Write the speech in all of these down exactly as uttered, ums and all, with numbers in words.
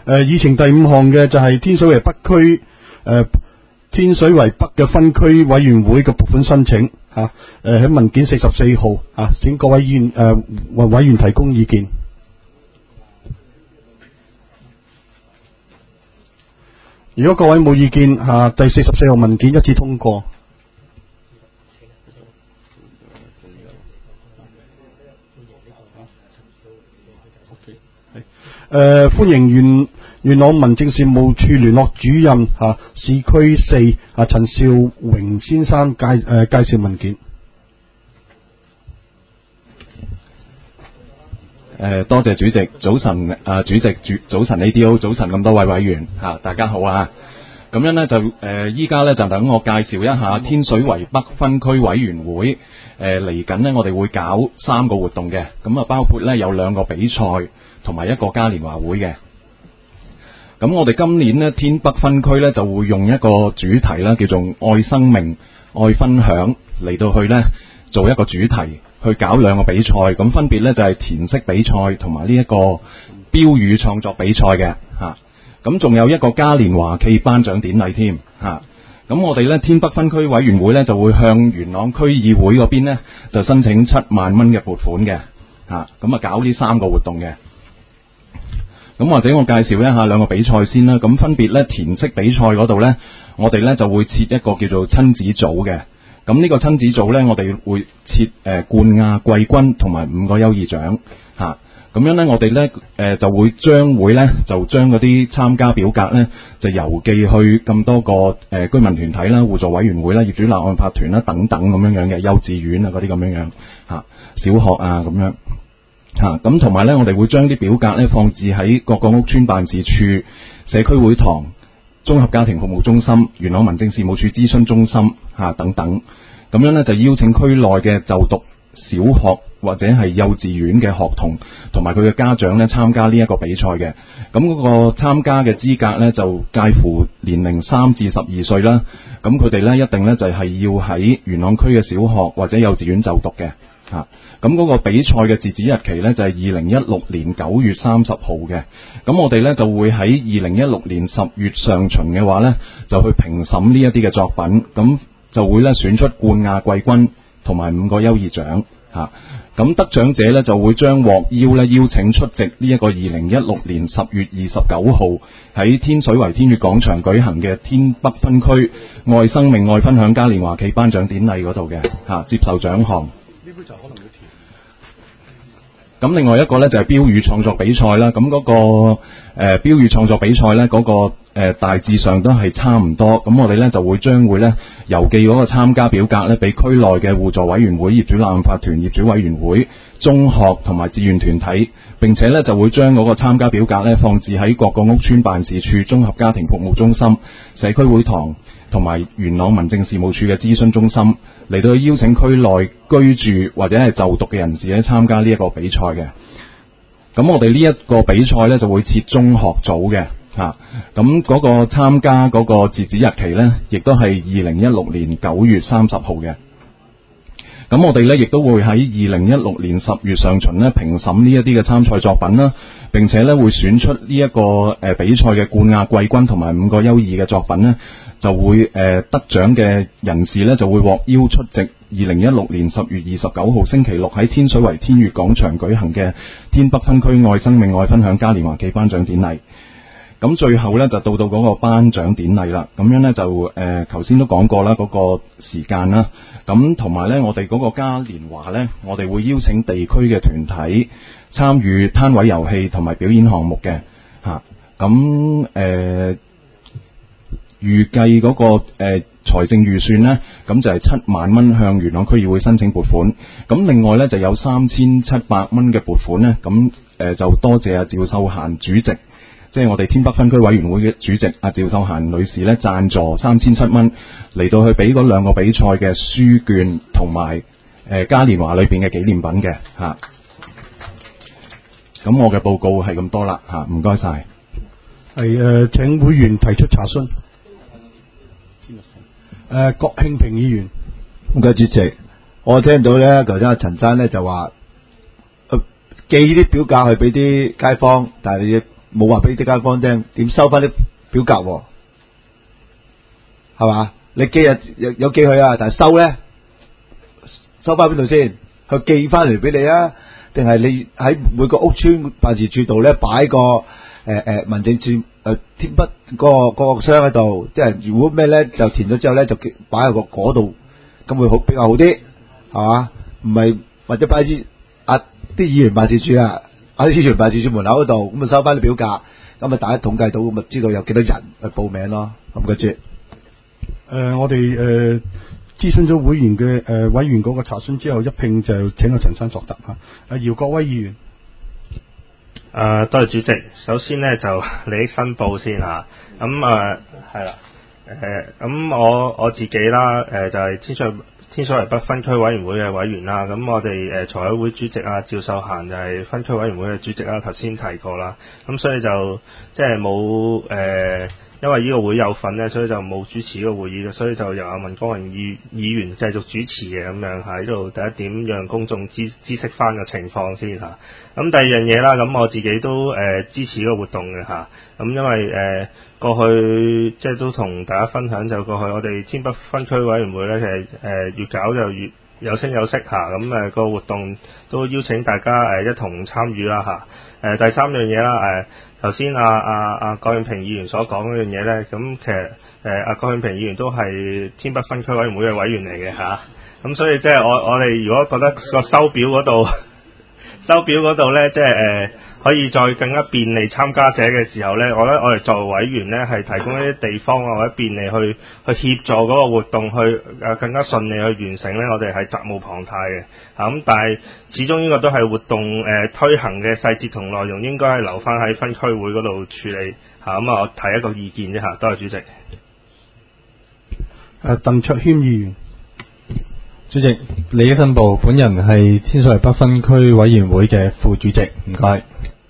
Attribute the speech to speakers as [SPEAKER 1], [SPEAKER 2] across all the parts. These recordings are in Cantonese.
[SPEAKER 1] 誒，議程第五項嘅就係天水圍北區誒、呃、天水圍北嘅分區委員會嘅撥款申請嚇，誒、啊、喺、呃、文件四十四號啊，請各位議員誒委、呃、委員提供意見。如果各位冇意見嚇、啊，第四十四號文件一致通過。誒、呃，歡迎元元朗民政事務處聯絡主任嚇、啊、市區四啊陳少榮先生介誒、呃、介紹文件。誒、
[SPEAKER 2] 呃，多謝主席，早晨啊，主席主早晨 A D O， 早晨咁多位委員嚇、啊，大家好啊！咁樣呢，就誒，依家呢，就等我介紹一下天水圍北分區委員會誒嚟緊呢，我哋會搞三個活動嘅，咁啊包括呢，有兩個比賽同埋一個嘉年華會嘅。咁我哋今年呢，天北分區呢，就會用一個主題啦，叫做愛生命、愛分享嚟到去呢，做一個主題去搞兩個比賽，咁分別呢，就係填色比賽同埋呢一個標語創作比賽嘅嚇。咁仲有一個嘉年華暨頒獎典禮添嚇。咁我哋呢，天北分區委員會呢，就會向元朗區議會嗰邊呢，就申請七萬蚊嘅撥款嘅嚇。咁啊搞呢三個活動嘅。咁或者我介紹一下兩個比賽先啦。咁分別呢，填色比賽嗰度呢，我哋呢就會設一個叫做親子組嘅。咁呢個親子組呢，我哋會設誒、呃、冠亞季軍同埋五個優異獎嚇。咁樣呢，我哋呢誒、呃、就會將會呢就將嗰啲參加表格呢，就郵寄去咁多個誒、呃、居民團體啦、互助委員會啦、業主立案法團啦等等咁樣樣嘅幼稚園啊嗰啲咁樣樣嚇、小學啊咁樣嚇。咁同埋呢，我哋會將啲表格呢放置喺各個屋邨辦事處、社區會堂、綜合家庭服務中心、元朗民政事務處諮詢中心嚇、啊、等等。咁樣呢，就邀請區內嘅就讀小學或者係幼稚園嘅學童同埋佢嘅家長呢參加呢一個比賽嘅。咁嗰個參加嘅資格呢，就介乎年齡三至十二歲啦。咁佢哋呢，一定呢就係要喺元朗區嘅小學或者幼稚園就讀嘅嚇。咁、啊、嗰個比賽嘅截止日期呢，就係二零一六年九月三十號嘅。咁我哋呢，就會喺二零一六年十月上旬嘅話呢，就去評審呢一啲嘅作品，咁就會呢選出冠亞季軍同埋五個優異獎嚇。咁、啊、得獎者呢，就會將獲邀呢邀請出席呢一個二零一六年十月二十九號喺天水圍天悅廣場舉行嘅天北分區愛生命愛分享嘉年華暨頒獎典禮嗰度嘅嚇，接受獎項。呢杯就可能會甜。咁另外一個呢，就係、是、標語創作比賽啦。咁嗰、那個誒、呃、標語創作比賽呢，嗰、那個誒、呃、大致上都係差唔多。咁我哋呢，就會將會呢郵寄嗰個參加表格呢，俾區內嘅互助委員會、業主立案法團、業主委員會、中學同埋志願團體，並且呢，就會將嗰個參加表格呢，放置喺各個屋邨辦事處、綜合家庭服務中心、社區會堂同埋元朗民政事務處嘅諮詢中心，嚟到邀請區內居住或者係就讀嘅人士咧參加呢一個比賽嘅。咁我哋呢一個比賽呢，就會設中學組嘅嚇。咁、啊、嗰個參加嗰個截止日期呢，亦都係二零一六年九月三十號嘅。咁我哋呢，亦都會喺二零一六年十月上旬呢評審呢一啲嘅參賽作品啦，並且呢會選出呢、這、一個誒、呃、比賽嘅冠亞季軍同埋五個優異嘅作品呢，就會誒、呃、得獎嘅人士呢，就會獲邀出席二零一六年十月二十九號星期六喺天水圍天悅廣場舉行嘅天北分區愛生命愛分享嘉年華暨頒獎典禮。咁最後呢，就到到嗰個頒獎典禮啦。咁樣呢，就誒頭先都講過啦，嗰、那個時間啦。咁同埋呢，我哋嗰個嘉年華呢，我哋會邀請地區嘅團體參與攤位遊戲同埋表演項目嘅嚇。咁、啊、誒。預計嗰個誒、呃、財政預算呢，咁就係七萬蚊向元朗區議會申請撥款。咁另外呢，就有三千七百蚊嘅撥款呢，咁誒、呃、就多謝阿趙秀嫻主席，即係我哋天北分區委員會嘅主席阿趙秀嫻女士呢，贊助三千七蚊嚟到去俾嗰兩個比賽嘅書券同埋誒嘉年華裏邊嘅紀念品嘅嚇。咁、啊、我嘅報告係咁多啦嚇，唔該晒。
[SPEAKER 1] 係誒、呃、請會員提出查詢。誒、呃，郭慶平議員，
[SPEAKER 3] 唔該主席，我聽到咧，頭先阿陳生咧就話、呃、寄啲表格去俾啲街坊，但係你冇話俾啲街坊聽點收翻啲表格喎，係嘛？你寄日有有寄去啊，但係收咧收翻邊度先？佢寄翻嚟俾你啊？定係你喺每個屋村辦事處度咧擺個誒誒民政處誒填筆嗰個嗰個箱喺度，啲人如果咩咧就填咗之後咧就擺喺個嗰度，咁會好比較好啲，係嘛？唔係或者擺喺啊啲議員辦事處啊，喺議員辦事處門口嗰度，咁啊收翻啲表格，咁啊大家統計到，咁啊知道有幾多人去報名咯，咁嘅啫。
[SPEAKER 1] 誒，我哋誒諮詢咗會員嘅誒、呃、委員嗰個查詢之後，一併就請阿陳生作答嚇。阿姚國威議員，
[SPEAKER 4] 誒、呃，多謝主席。首先呢，就利益申報先嚇，咁誒係啦，誒咁、呃、我我自己啦，誒、呃、就係、是、天水天水圍北分區委員會嘅委員啦。咁我哋誒財委會主席啊趙秀嫻就係分區委員會嘅主席啦，頭先提過啦。咁所以就即係冇誒。因為呢個會有份咧，所以就冇主持呢個會議嘅，所以就由阿文光榮議議員繼續主持嘅咁樣喺度。第一點，讓公眾知知識翻個情況先嚇。咁第二樣嘢啦，咁我自己都誒、呃、支持呢個活動嘅嚇。咁因為誒、呃、過去即係都同大家分享，就過去我哋天北分區委員會咧，其實誒、呃、越搞就越有聲有色嚇。咁誒個活動都邀請大家誒、呃、一同參與啦嚇。誒、呃、第三樣嘢啦誒。呃頭先阿阿阿郭永平議員所講嗰樣嘢咧，咁其實誒阿郭永平議員都係天北分區委員會嘅委員嚟嘅嚇，咁、啊、所以即係我我哋如果覺得個收表嗰度收表嗰度咧，即係誒、呃、可以再更加便利參加者嘅時候咧，我覺得我哋作為委員咧係提供一啲地方啊或者便利去去協助嗰個活動去誒、呃、更加順利去完成咧，我哋係責無旁貸嘅嚇。咁、啊、但係始終呢個都係活動誒、呃、推行嘅細節同內容，應該係留翻喺分區會嗰度處理嚇。咁啊，我提一個意見啫嚇，多謝主席。
[SPEAKER 1] 誒鄧卓謙議員。
[SPEAKER 5] 主席，利益申報，本人係天水圍北分區委員會嘅副主席，唔該。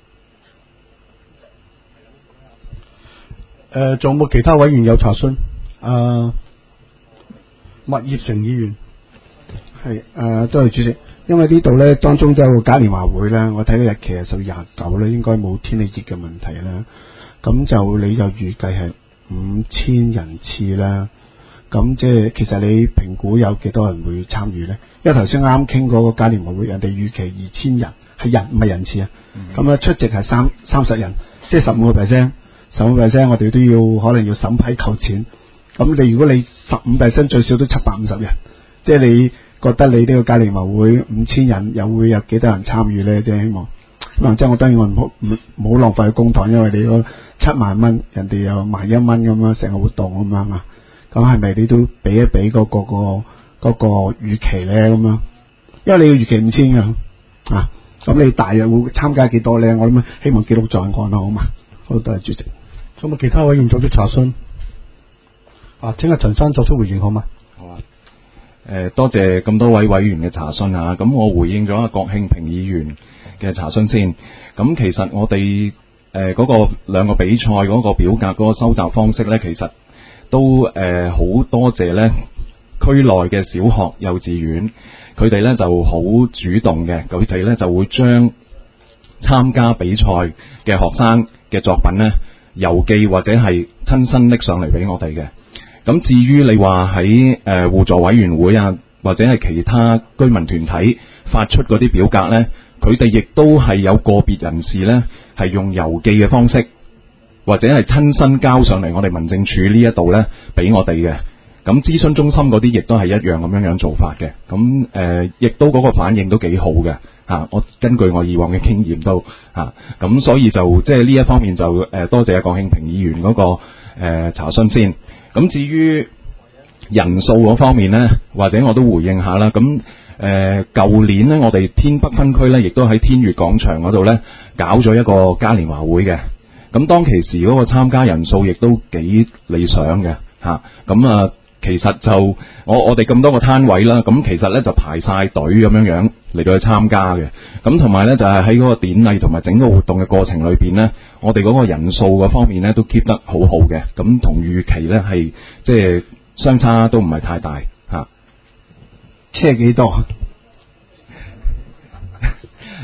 [SPEAKER 1] 誒，仲有冇其他委員有查詢？啊，麥業成議員。
[SPEAKER 6] 係誒，多謝主席。因為呢度咧當中都有個嘉年華會啦，我睇個日期係十月廿九咧，應該冇天氣熱嘅問題啦。咁就你就預計係五千人次啦。咁即係其實你評估有幾多人會參與咧？因為頭先啱傾嗰個嘉年華會，人哋預期二千人，係人唔係人次啊。咁啊、嗯、出席係三三十人，即係十五個 percent， 十五個 percent 我哋都要可能要審批扣錢。咁你如果你十五 percent 最少都七百五十人，即係你覺得你呢個嘉年華會五千人又會有幾多人參與咧？即係希望，希望即係我當然我唔好唔好浪費公帑，因為你嗰七萬蚊，人哋又萬一蚊咁樣成個活動咁樣嘛。咁係咪你都俾一俾嗰、嗰個、嗰個嗰、嗰個預期咧咁樣？因為你要預期五千嘅啊，咁你大約會參加幾多咧？我諗希望記錄在案啦，好嘛？好，多謝主席。
[SPEAKER 1] 仲有冇其他委員作出查詢？啊，請阿陳生作出回應好嗎？
[SPEAKER 2] 好啊。誒、呃，多謝咁多位委員嘅查詢啊。咁我回應咗阿郭慶平議員嘅查詢先。咁其實我哋誒嗰個兩個比賽嗰個表格嗰個收集方式咧，其實都誒好、呃、多謝咧區內嘅小學幼稚園，佢哋咧就好主動嘅，佢哋咧就會將參加比賽嘅學生嘅作品咧郵寄或者係親身拎上嚟俾我哋嘅。咁至於你話喺誒互助委員會啊，或者係其他居民團體發出嗰啲表格咧，佢哋亦都係有個別人士咧係用郵寄嘅方式，或者係親身交上嚟我哋民政處呢一度咧俾我哋嘅。咁諮詢中心嗰啲亦都係一樣咁樣樣做法嘅。咁誒亦都嗰個反應都幾好嘅嚇、啊。我根據我以往嘅經驗都嚇，咁、啊、所以就即係呢一方面就誒、呃、多謝阿郭慶平議員嗰、那個、呃、查詢先。咁至於人數嗰方面呢，或者我都回應下啦。咁誒舊年呢，我哋天北分區呢，亦都喺天悅廣場嗰度呢搞咗一個嘉年華會嘅。咁當其時嗰個參加人數亦都幾理想嘅嚇。咁啊，其實就我我哋咁多個攤位啦，咁其實呢就排晒隊咁樣樣嚟到去參加嘅。咁同埋呢，就係喺嗰個典禮同埋整個活動嘅過程裏邊呢，我哋嗰個人數嗰方面呢都 keep 得好好嘅。咁同預期呢係即係相差都唔係太大嚇。
[SPEAKER 6] 即係幾多？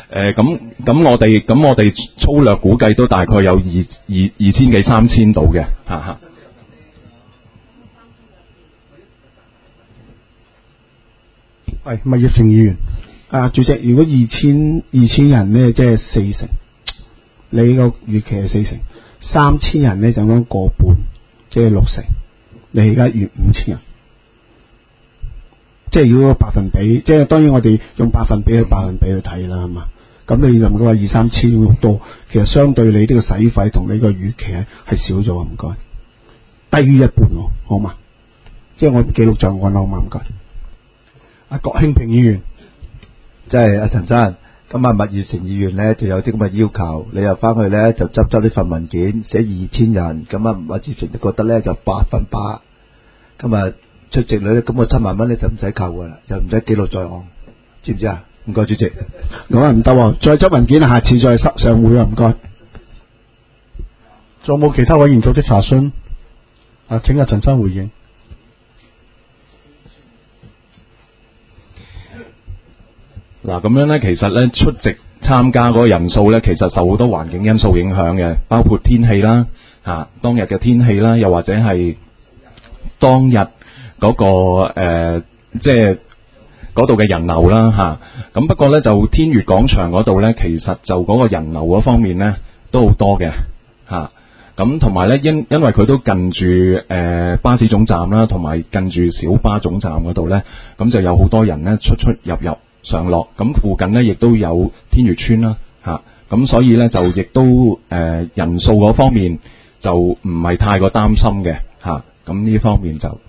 [SPEAKER 2] 誒咁咁我哋咁我哋粗略估計都大概有二二二千幾三千度嘅嚇嚇。
[SPEAKER 6] 係物業成議員啊，主席，如果二千二千人咧，即係四成，你個預期係四成，三千人咧就講過半，即係六成。你而家預五千人，即係如果個百分比，即係當然我哋用百分比去百分比去睇啦，係嘛？咁你就唔該話二三千咁多，其實相對你呢個使費同你個預期係係少咗啊，唔該，低於一半喎，好嘛？即係我記錄在案啦，好嘛？唔該。阿郭興平議員，
[SPEAKER 3] 即係阿陳生，咁啊，麥業成議員咧就有啲咁嘅要求，你又翻去咧就執執呢份文件，寫二千人，咁啊，麥業成就覺得咧就百分百，咁啊出席率咁個七萬蚊咧就唔使扣噶啦，就唔使記錄在案，知唔知啊？唔該，主席。
[SPEAKER 6] 咁啊唔得喎，再執文件，下次再上上會啊，唔該。
[SPEAKER 1] 仲有冇其他委員組織查詢？啊，請阿陳生回應。
[SPEAKER 2] 嗱，咁樣咧，其實咧出席參加嗰個人數咧，其實受好多環境因素影響嘅，包括天氣啦，嚇、啊、當日嘅天氣啦，又或者係當日嗰、那個、呃、即係嗰度嘅人流啦，嚇、啊。咁不過咧，就天悅廣場嗰度咧，其實就嗰個人流嗰方面咧都好多嘅，嚇。咁同埋咧，因因為佢都近住誒、呃、巴士總站啦，同埋近住小巴總站嗰度咧，咁就有好多人咧出出入入。上落咁附近咧，亦都有天悅村啦，嚇咁所以咧就亦都誒、呃、人數嗰方面就唔係太過擔心嘅嚇，咁呢方面就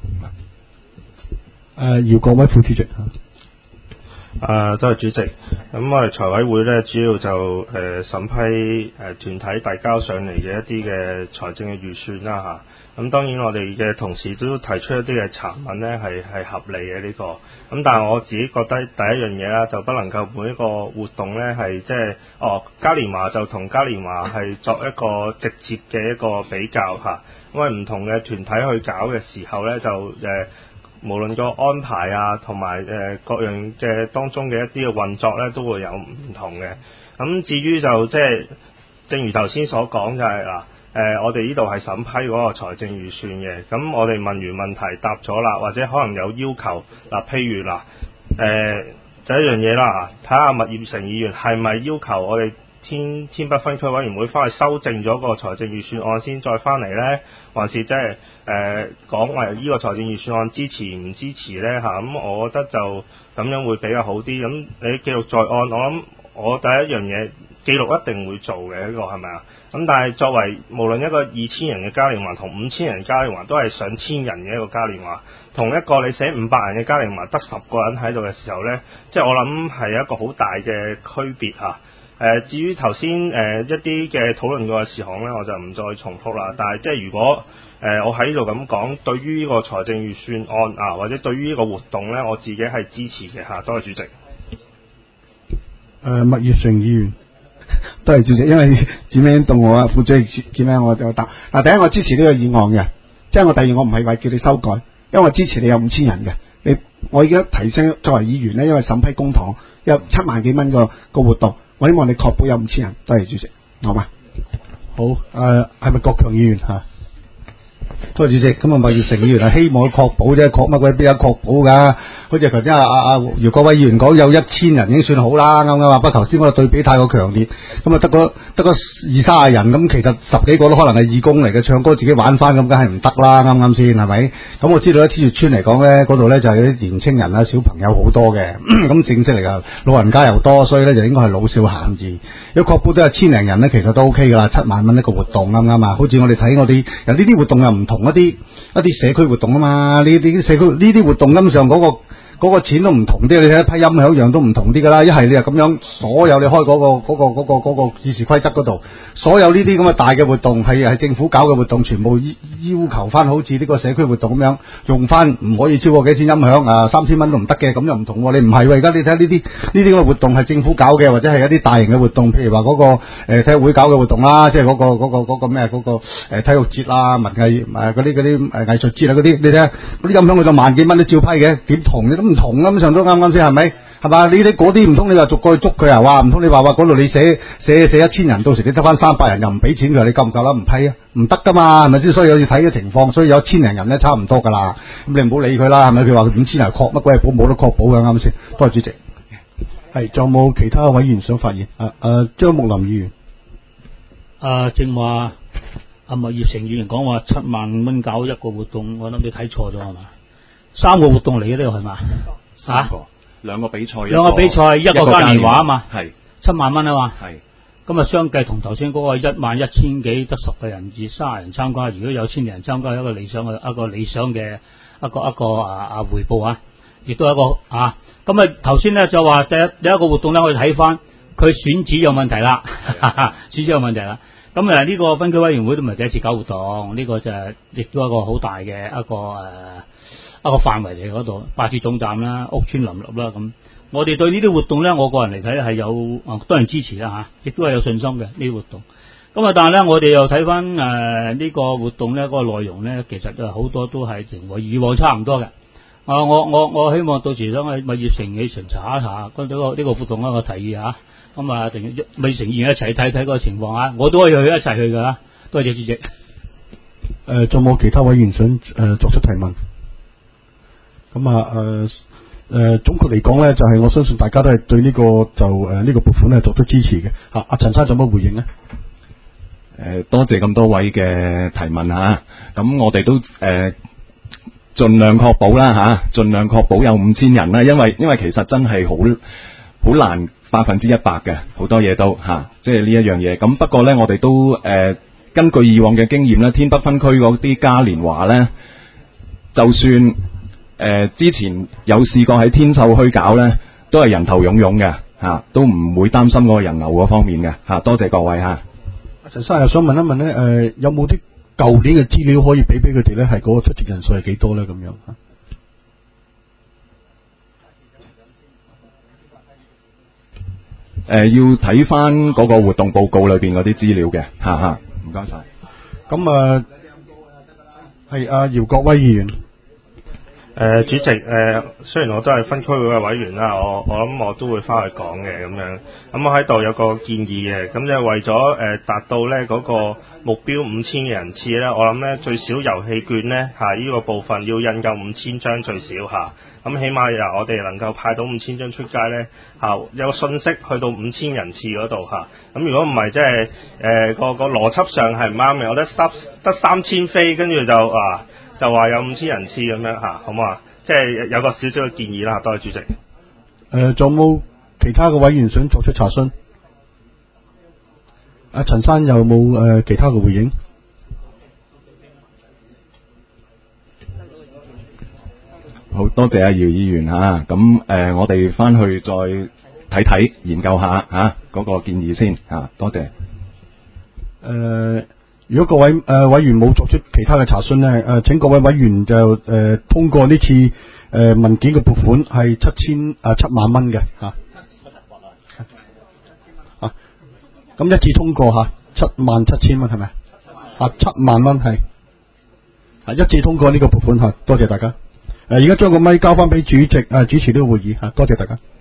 [SPEAKER 1] 誒姚國威副主席嚇。
[SPEAKER 4] 啊，多謝主席。咁我哋財委會咧，主要就誒、呃、審批誒、呃、團體遞交上嚟嘅一啲嘅財政嘅預算啦嚇。咁、啊、當然我哋嘅同事都提出一啲嘅查問咧，係係合理嘅呢、這個。咁但係我自己覺得第一樣嘢啦，就不能夠每一個活動咧係即係哦嘉年華就同嘉年華係作一個直接嘅一個比較嚇、啊，因為唔同嘅團體去搞嘅時候咧就誒。呃無論個安排啊，同埋誒各樣嘅當中嘅一啲嘅運作咧，都會有唔同嘅。咁至於就即係，正如頭先所講就係嗱，誒我哋呢度係審批嗰個財政預算嘅。咁我哋問完問題答咗啦，或者可能有要求嗱，譬如嗱，誒第一樣嘢啦，睇下麥業成議員係咪要求我哋天天北分區委員會翻去修正咗個財政預算案先再翻嚟呢？還是即係誒講話呢個財政預算案支持唔支持呢？嚇、啊？咁我覺得就咁樣會比較好啲。咁你記錄在案，我諗我第一樣嘢記錄一定會做嘅，呢、這個係咪啊？咁但係作為無論一個二千人嘅嘉年華同五千人嘉年華都係上千人嘅一個嘉年華，同一個你寫五百人嘅嘉年華得十個人喺度嘅時候呢，即係我諗係一個好大嘅區別嚇。誒、呃，至於頭先誒一啲嘅討論過嘅事項咧，我就唔再重複啦。但係即係如果誒、呃、我喺呢度咁講，對於呢個財政預算案啊，或者對於呢個活動咧，我自己係支持嘅嚇。多謝主席。誒、
[SPEAKER 1] 呃，麥業成議員，
[SPEAKER 6] 多謝主席，因為指名到我啊，副主席指名我就答。嗱，第一我支持呢個議案嘅，即係我第二我唔係話叫你修改，因為我支持你有五千人嘅。你我而家提升作為議員咧，因為審批公帑有七萬幾蚊個個活動。我希望你確保有五千人，多謝主席，好嘛？
[SPEAKER 1] 好，誒係咪郭強議員嚇？
[SPEAKER 5] 多謝主席，咁啊麥業成議員係希望確保啫，確乜鬼邊有確保㗎？好似頭先阿阿阿姚國威議員講有一千人已經算好啦，啱唔啱啊？不過頭先嗰個對比太過強烈，咁啊得個得個二三十人，咁其實十幾個都可能係義工嚟嘅，唱歌自己玩翻咁，梗係唔得啦，啱唔啱先係咪？咁我知道咧天悅村嚟講咧，嗰度咧就係有啲年青人啊、小朋友好多嘅，咁正式嚟㗎，老人家又多，所以咧就應該係老少咸宜。如果確保都有千零人咧，其實都 OK 㗎啦，七萬蚊一個活動啱唔啱啊？好似我哋睇我哋有呢啲活動又唔同一啲一啲社區活動啊嘛，呢啲社區呢啲活動根本上嗰個。嗰個錢都唔同啲，你睇一批音響一樣都唔同啲㗎啦。一係你又咁樣，所有你開嗰、嗰個嗰、嗰個嗰、嗰個嗰、嗰個議事規則嗰度，所有呢啲咁嘅大嘅活動係係政府搞嘅活動，全部要求翻好似呢個社區活動咁樣用翻，唔可以超過幾千音響啊，三千蚊都唔得嘅，咁又唔同喎。你唔係喎，而家你睇呢啲呢啲咁嘅活動係政府搞嘅，或者係一啲大型嘅活動，譬如話嗰、嗰個誒、呃、體育會搞嘅活動啦，即係嗰、嗰個嗰、嗰個嗰個咩嗰個誒、呃、體育節啦、文藝誒嗰啲嗰啲誒藝術節啊嗰啲，你睇下嗰啲音響佢就萬幾蚊都照批嘅，點同嘅都唔同啦，咁上都啱啱先係咪？ 係嘛？你哋嗰啲唔通你話逐個去捉佢啊？哇！唔通你話話嗰度你寫寫寫一千人，到時你得翻三百人又唔俾錢佢，你夠唔夠膽唔批啊？唔得噶嘛，係咪先？所以有要睇嘅情況，所以有千零人咧差唔多噶啦。咁你唔好理佢啦，係咪？佢話五千人確乜鬼保冇得確保嘅，啱唔啱先？多謝主席。
[SPEAKER 1] 係，仲有冇其他委員想發言？啊啊，張木林議員。
[SPEAKER 7] 啊，正話阿麥業成議員講話七萬蚊搞一個活動，我諗你睇錯咗係嘛？三個活動嚟嘅呢個係嘛？
[SPEAKER 2] 三個，兩個比賽，
[SPEAKER 7] 兩個比賽一個嘉年華啊嘛，
[SPEAKER 2] 係
[SPEAKER 7] 七萬蚊啊嘛，
[SPEAKER 2] 係。
[SPEAKER 7] 咁啊，相計同頭先嗰個一萬一千幾得十個人至卅人參加，如果有千人參加，一個理想嘅一個理想嘅一個一個啊啊回報啊，亦都係一個啊。咁啊，頭先咧就話第一第一個活動咧，我哋睇翻佢選址有問題啦，選址有問題啦。咁誒呢個分區委員會都唔係第一次搞活動，呢、這個就係亦都係一個好大嘅一個誒、呃、一個範圍嚟嗰度，巴士總站啦、屋邨林立啦咁。我哋對呢啲活動咧，我個人嚟睇係有啊多人支持啦嚇，亦都係有信心嘅呢啲活動。咁啊，但係咧，我哋又睇翻誒呢個活動咧，嗰、那個內容咧，其實誒好多都係同以往差唔多嘅。啊，我我我希望到時等喺物業城去巡查一下嗰呢個呢個活動一個提議嚇。咁啊，定物業城議員一齊睇睇個情況啊，我都可以去一齊去㗎嚇。多謝主席。
[SPEAKER 1] 誒，仲有冇其他委員想誒、呃、作出提問？咁啊誒誒，總括嚟講咧，就係、是、我相信大家都係對呢、這個就誒呢、呃這個撥款咧作出支持嘅嚇。阿陳生有乜回應咧？
[SPEAKER 2] 誒，多謝咁多位嘅提問嚇。咁我哋都誒。呃盡量確保啦吓，盡量確保有五千人啦，因為因為其實真係好好難百分之一百嘅，好多嘢都吓、啊，即係呢一樣嘢。咁不過呢，我哋都誒、呃、根據以往嘅經驗咧，天北分區嗰啲嘉年華呢，就算誒、呃、之前有試過喺天秀墟搞呢，都係人頭湧湧嘅吓，都唔會擔心嗰個人流嗰方面嘅吓、啊。多謝各位吓。阿
[SPEAKER 1] 陳生又想問一問咧，誒、呃、有冇啲舊年嘅資料可以俾俾佢哋咧？係嗰個出席人數係幾多咧？咁樣嚇？誒、呃，要睇翻嗰個活動報告裏邊嗰啲資料嘅，嚇嚇，唔該晒。咁啊，係阿姚國威議員。
[SPEAKER 4] 誒、呃、主席，誒、呃、雖然我都係分區會嘅委員啦，我我諗我都會翻去講嘅咁樣。咁我喺度有個建議嘅，咁就係為咗誒、呃、達到咧嗰、那個目標五千嘅人次咧，我諗咧最少遊戲券咧嚇呢、這個部分要印夠五千張最少嚇。咁、啊、起碼由我哋能夠派到五千張出街咧嚇、啊，有信息去到五千人次嗰度嚇。咁、啊、如果唔係即係誒個個邏輯上係唔啱嘅，我覺得得得三千飛，跟住就啊。就話有五千人次咁樣嚇，好唔好啊？即係有個少少嘅建議啦，多謝主席。誒、
[SPEAKER 1] 呃，仲有冇其他嘅委員想作出查詢？阿、啊、陳生有冇誒、呃、其他嘅回應？
[SPEAKER 2] 好多謝阿姚議員嚇，咁、啊、誒、呃、我哋翻去再睇睇研究下嚇嗰、啊那個建議先嚇、啊，多謝。誒、
[SPEAKER 1] 呃。如果各位誒、呃、委員冇作出其他嘅查詢咧，誒、呃、請各位委員就誒、呃、通過呢次誒、呃、文件嘅撥款係七千啊七萬蚊嘅嚇，啊咁一致通過嚇七萬七千蚊係咪啊？七萬蚊係啊一致通過呢個撥款嚇，多謝大家。誒而家將個咪交翻俾主席啊主持呢個會議嚇，多謝大家。